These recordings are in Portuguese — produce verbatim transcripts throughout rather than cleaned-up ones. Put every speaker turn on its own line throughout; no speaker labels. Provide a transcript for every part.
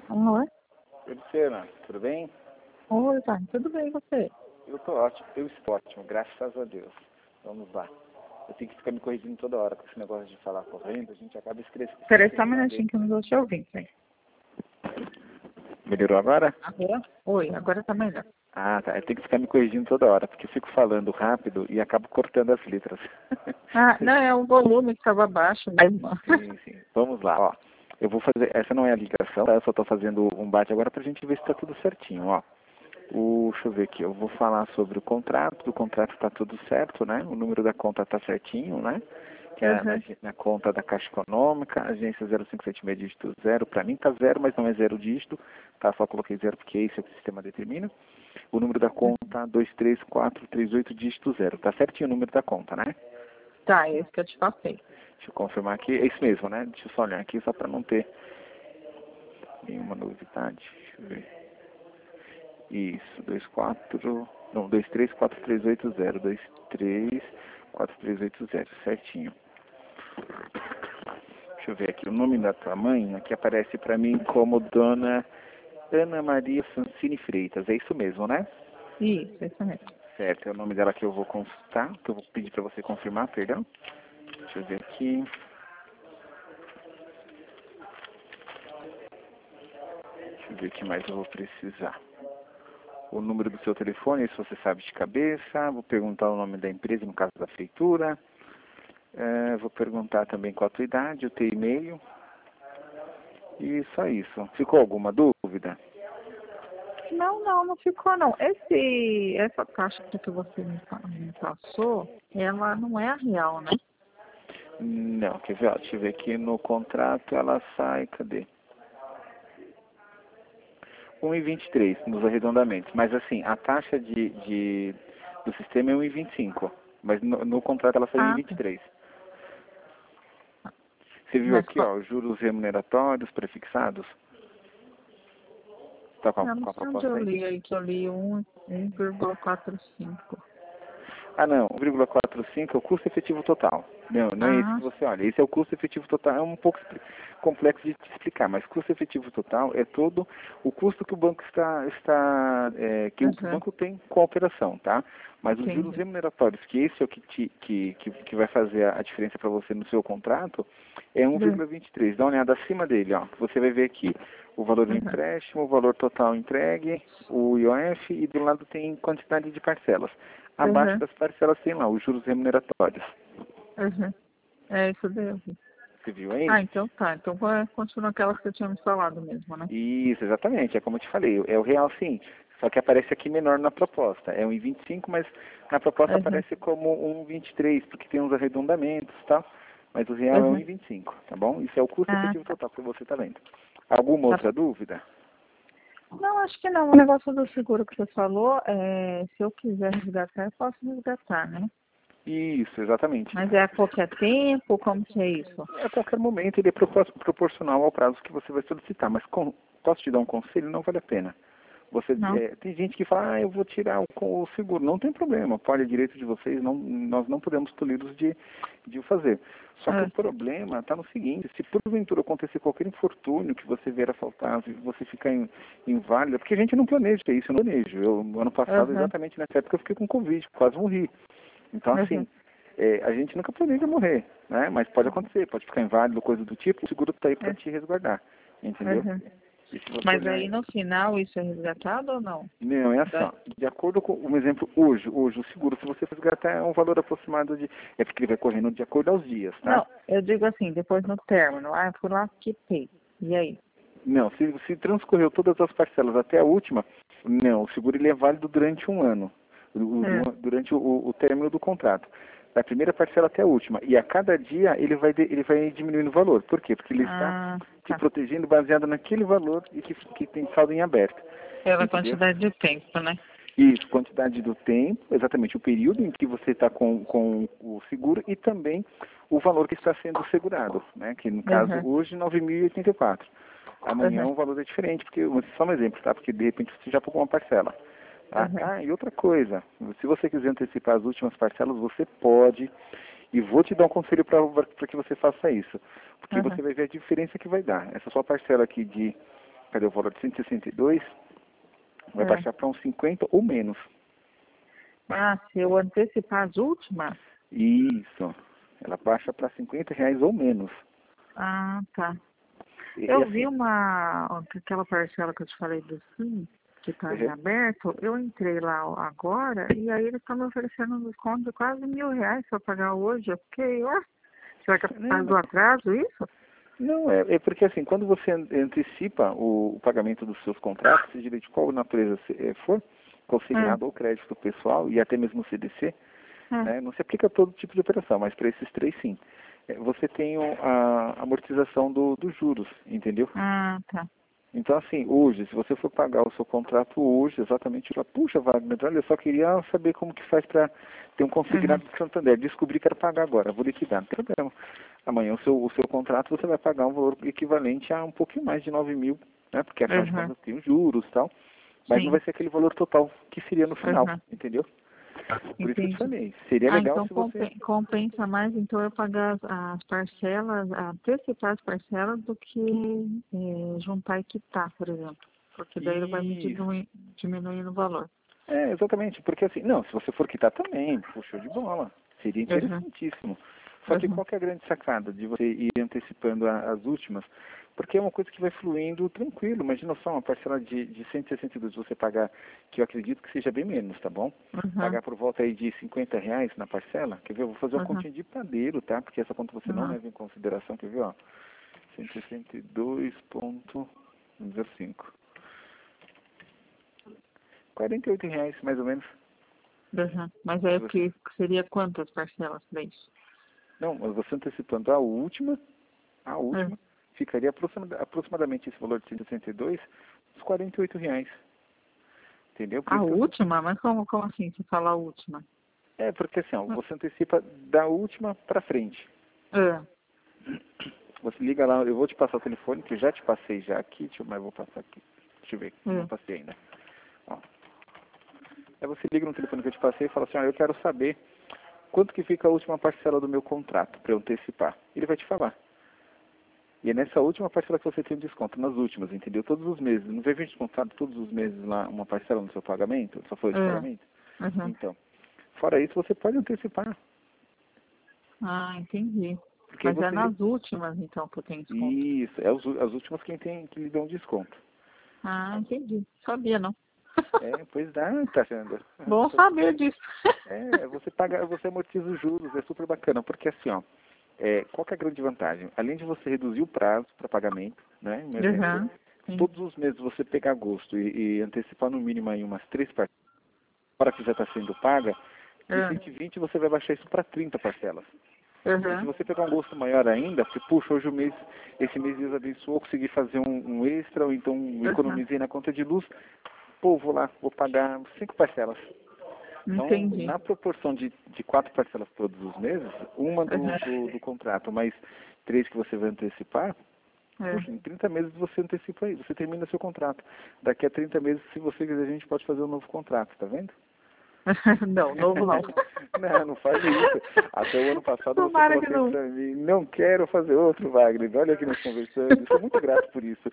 Oi,
Oi, Luciana, tudo bem?
oi, tá, tudo bem e você?
Eu tô ótimo, eu estou ótimo, graças a Deus. Vamos lá. Eu tenho que ficar me corrigindo toda hora com esse negócio de falar correndo, a gente acaba esquecendo.
Peraí só um minutinho que eu não vou te ouvir, peraí.
Melhorou agora?
Agora? Oi, agora tá melhor.
Ah, tá. Eu tenho que ficar me corrigindo toda hora, porque eu fico falando rápido e acabo cortando as letras.
Ah, não, é o volume que estava baixo mesmo.
Sim, sim. Vamos lá, ó. Eu vou fazer, essa não é a ligação, tá? Eu só tô fazendo um bate agora pra gente ver se tá tudo certinho, ó. O, deixa eu ver aqui, eu vou falar sobre o contrato, o contrato está tudo certo, né? O número da conta está certinho, né? Que é na,
Uhum.
na conta da Caixa Econômica, agência zero cinco sete seis dígito zero, para mim tá zero, mas não é zero dígito, tá? Só coloquei zero porque esse é o que o sistema determina. O número da conta dois três quatro três oito dígito zero, tá certinho o número da conta, né?
Tá, é esse que eu te passei.
Deixa eu confirmar aqui, é isso mesmo, né? Deixa eu só olhar aqui só para não ter nenhuma novidade, deixa eu ver. Isso, dois quatro, não, dois três quatro três oito zero, dois três quatro três oito zero, certinho. Deixa eu ver aqui, o nome da tua mãe, aqui aparece pra mim como Dona Ana Maria Francine Freitas, é isso mesmo, né?
Isso, isso mesmo.
Certo, é o nome dela que eu vou consultar, que eu vou pedir pra você confirmar, perdão. Deixa eu ver aqui. Deixa eu ver o que mais eu vou precisar. O número do seu telefone, se você sabe de cabeça. Vou perguntar o nome da empresa, no caso da feitura. É, vou perguntar também qual a tua idade, o teu e-mail. E só isso. Ficou alguma dúvida?
Não, não, não ficou não. Esse, essa taxa que você me, pa- me passou, ela não é a real, né?
Não, quer ver? Ó, deixa eu ver aqui no contrato, ela sai, cadê? um e vinte e três nos arredondamentos. Mas assim, a taxa de, de, do sistema é um e vinte e cinco. Mas no, no contrato ela sai
Ah, tá.
um e vinte e três. Você viu
Mas
aqui,
qual?
ó, juros remuneratórios prefixados? Tá com a,
Eu não
com a
sei onde eu
proposta aí?
li aí, que eu li um, um vírgula quarenta e cinco.
Ah, não, um vírgula quarenta e cinco é o custo efetivo total. Não, não é esse
Ah,
que você olha. Esse é o custo efetivo total. É um pouco expli- complexo de te explicar, mas custo efetivo total é todo o custo que o banco está, está é, que, o, que o
uhum,
banco tem com a operação, tá? Mas os juros
entendi.
remuneratórios, que esse é o que, te, que, que, que vai fazer a diferença para você no seu contrato, é
Uhum.
um vírgula vinte e três. Dá uma olhada acima dele, ó. Você vai ver aqui o valor do
Uhum.
empréstimo, o valor total entregue, o I O F e do lado tem quantidade de parcelas. Abaixo
Uhum.
das parcelas tem lá os juros remuneratórios.
Uhum. É isso mesmo.
Você viu aí?
Ah, então tá. Então vai continuar aquela que você tinha me falado mesmo, né?
Isso, exatamente. É como eu te falei, é o real sim. Só que aparece aqui menor na proposta. É um e vinte e cinco, mas na proposta
Uhum.
aparece como um e vinte e três, porque tem uns arredondamentos e tal. Mas o real é um
Uhum.
e vinte e cinco, tá bom? Isso é o custo
Ah,
efetivo
tá.
total que você está vendo. Alguma
Tá bom.
outra dúvida?
Não, acho que não. O negócio do seguro que você falou, é, se eu quiser resgatar, eu posso resgatar, né?
Isso, exatamente.
Mas é a qualquer tempo? Como que é isso?
A qualquer momento ele é propor- proporcional ao prazo que você vai solicitar, mas com- posso te dar um conselho? Não vale a pena. Você,
Não?
é, tem gente que fala, ah, eu vou tirar o, co- o seguro. Não tem problema, pode, é direito de vocês, não, nós não podemos tolhi-los de, de o fazer. Só que o
É.
problema está no seguinte, se porventura acontecer qualquer infortúnio que você vier a faltar, se você ficar in, inválida, porque a gente não planeja isso, eu não planejo. Eu, no ano passado,
Uhum.
exatamente nessa época, eu fiquei com Covid, quase morri. Então,
Uhum.
assim, é, a gente nunca planeja morrer, né? Mas pode acontecer, pode ficar inválido, coisa do tipo, o seguro está aí para
É.
te resguardar, entendeu?
Uhum.
E se você
Mas
não...
aí no final isso é resgatado ou não?
Não, é assim,
Da-
ó, de acordo com, um exemplo, hoje, hoje o seguro, se você resgatar, é um valor aproximado de, é porque ele vai correndo de acordo aos dias, tá?
Não, eu digo assim, depois no término. Ah, fui lá, quitei. E aí?
Não, se, se transcorreu todas as parcelas até a última, não, o seguro ele é válido durante um ano, o-
É.
o- durante o, o término do contrato. Da primeira parcela até a última. E a cada dia ele vai, de- ele vai diminuindo o valor. Por quê? Porque ele está
Ah,
te
tá.
protegendo baseado naquele valor e que, que tem saldo em aberto.
Pela
Entendeu?
quantidade de tempo, né?
Isso, quantidade do tempo, exatamente o período em que você está com, com o seguro e também o valor que está sendo segurado, né? Que no caso
Uhum.
hoje nove mil e oitenta e quatro. Amanhã
Uhum.
o valor é diferente, porque só um exemplo, tá? Porque de repente você já pagou uma parcela. Tá?
Uhum.
Ah, e outra coisa, se você quiser antecipar as últimas parcelas, você pode. E vou te dar um conselho para que você faça isso. Porque
Uhum.
você vai ver a diferença que vai dar. Essa sua parcela aqui de cadê o valor de cento e sessenta e dois, vai
É.
baixar para uns cinquenta ou menos.
Ah, se eu antecipar as últimas?
Isso. Ela baixa para cinquenta reais ou menos.
Ah, tá.
E,
Eu
e
vi
assim,
uma, aquela parcela que eu te falei do Sim, que está em
uhum.
aberto, eu entrei lá agora e aí eles estão me oferecendo um desconto de quase mil reais para pagar hoje. Eu fiquei, ué, será que é por
Não,
causa
mas-
do atraso isso?
não é, é porque assim, quando você an- antecipa o, o pagamento dos seus contratos, seja de qual natureza se- eh, for,
É,
consignado ou crédito pessoal e até mesmo C D C,
é.
né, não se aplica a todo tipo de operação, mas para esses três sim. Eh, Você tem o- a amortização do- dos juros, entendeu?
Ah, tá.
Então, assim, hoje, se você for pagar o seu contrato hoje, exatamente, fala, puxa, Wagner, olha, eu só queria saber como que faz para ter um
Uhum,
consignado de Santander. Descobri que quero pagar agora, vou liquidar, não tem problema. Amanhã o seu, o seu contrato você vai pagar um valor equivalente a um pouquinho mais de nove mil, né? Porque afinal de
uhum,
contas tem os juros e tal, mas não
sim,
vai ser aquele valor total que seria no final,
uhum,
entendeu? Por isso que eu te
entendi.
falei, seria
Ah,
legal
então
se você...
compen- compensa mais então eu pagar as, as parcelas, antecipar as parcelas do que eh, juntar e quitar, por exemplo. Porque daí ele vai me
Isso.
diminuir, diminuindo o valor.
É, exatamente, porque assim, não, se você for quitar também, puxou de bola, seria
Uhum,
interessantíssimo. Só que
uhum,
qual que é a grande sacada de você ir antecipando a- as últimas? Porque é uma coisa que vai fluindo tranquilo. Imagina só uma parcela de, de cento e sessenta e dois você pagar, que eu acredito que seja bem menos, tá bom?
uhum,
Pagar por volta aí de cinquenta reais na parcela, quer ver? Eu vou fazer uma
uhum,
continha de padeiro, tá? Porque essa conta você não
uhum.
leva em consideração, quer ver, ó? cento e sessenta e dois vírgula zero cinco. quarenta e oito reais, mais ou menos.
Uhum. Mas aí
Se
o
você
que seria quantas parcelas para isso?
Não, mas você antecipando a última, a
É.
última, ficaria aproxima- aproximadamente esse valor de cento e sessenta e dois, uns quarenta e oito reais. Entendeu? Por
A
isso que eu tô...
última? Mas como, como assim se fala a última?
É, porque assim, ó, você antecipa da última para frente.
É.
Você liga lá, eu vou te passar o telefone, que eu já te passei já aqui, deixa eu, mas eu vou passar aqui. Deixa eu ver, não
É.
passei ainda. Ó. Aí você liga no telefone que eu te passei e fala assim, ó, eu quero saber quanto que fica a última parcela do meu contrato para eu antecipar. Ele vai te falar. E é nessa última parcela que você tem o desconto, nas últimas, entendeu? Todos os meses. Não vai vir descontado todos os meses lá uma parcela no seu pagamento, sua folha de
É.
pagamento?
Uhum.
Então, fora isso, você pode antecipar.
Ah, entendi.
Porque aí
Mas é
você...
nas últimas então que eu tenho desconto.
Isso, é os, as últimas quem tem, que lhe dão desconto.
Ah, entendi. Sabia não.
É, pois dá, tá vendo?
Bom saber disso.
É, você paga, você amortiza os juros, é super bacana, porque assim, ó, é, qual que é a grande vantagem? Além de você reduzir o prazo para pagamento, né? Um exemplo,
Uhum. Sim.
todos os meses você pegar agosto e, e antecipar no mínimo aí umas três parcelas, hora que já está sendo paga, de
É.
cento e vinte você vai baixar isso para trinta parcelas. E se
Uhum.
você pegar um gosto maior ainda, porque, puxa, hoje o mês, esse mês Deus abençoou, consegui fazer um, um extra, ou então
Uhum.
economizei na conta de luz, pô, vou lá, vou pagar cinco parcelas. Então,
Entendi.
na proporção de, de quatro parcelas todos os meses, uma do,
Uhum.
do, do contrato, mais três que você vai antecipar,
É.
puxa, em trinta meses você antecipa aí, você termina seu contrato. Daqui a trinta meses, se você quiser, a gente pode fazer um novo contrato, tá vendo?
Não, novo não.
Não, não faz isso. Até o ano passado você
Tomara
falou
que
assim
não.
pra mim, não quero fazer outro, Wagner. Olha aqui nós conversando. Eu sou muito grato por isso.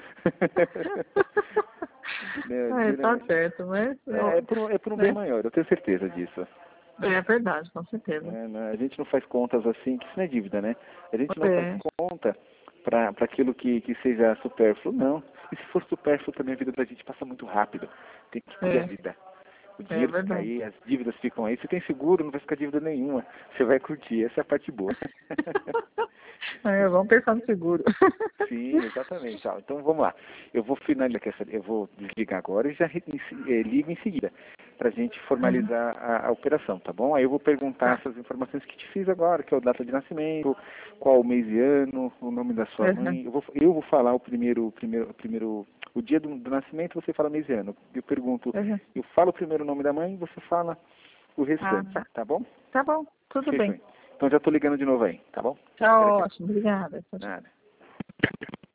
Né,
É, tá
geralmente-
certo, mas
é, é
eu,
por, um- é por um bem
né?
maior, eu tenho certeza disso.
É verdade, com certeza.
É, né, a gente não faz contas assim, que isso não é dívida, né? A gente não faz
É,
conta para aquilo que, que seja supérfluo, não. E se for supérfluo também a vida da gente passa muito rápido. Tem que curtir a
é,
vida. O
é
dinheiro fica
verdade.
aí, as dívidas ficam aí. Se tem seguro, não vai ficar dívida nenhuma. Você vai curtir, essa é a parte boa.
É, vamos pensar no seguro.
Sim, exatamente. Ó, então vamos lá. Eu vou finalizar, essa- eu vou desligar agora e já re- em se- eh, ligo em seguida para a gente
Uhum.
formalizar a, a operação, tá bom? Aí eu vou perguntar
Tá.
essas informações que te fiz agora, que é o data de nascimento, qual o mês e ano, o nome da sua
Uhum.
mãe. Eu vou, eu vou falar o primeiro, o primeiro, o primeiro, o dia do, do nascimento, você fala mês e ano. Eu pergunto,
Uhum.
eu falo o primeiro nome da mãe, você fala o
Ah,
restante,
tá.
tá bom?
Tá bom, tudo
Fechou.
bem.
Então já estou ligando de novo aí, tá bom?
Tá
Espera aqui.
ótimo, obrigada. Tchau, tchau.
Nada.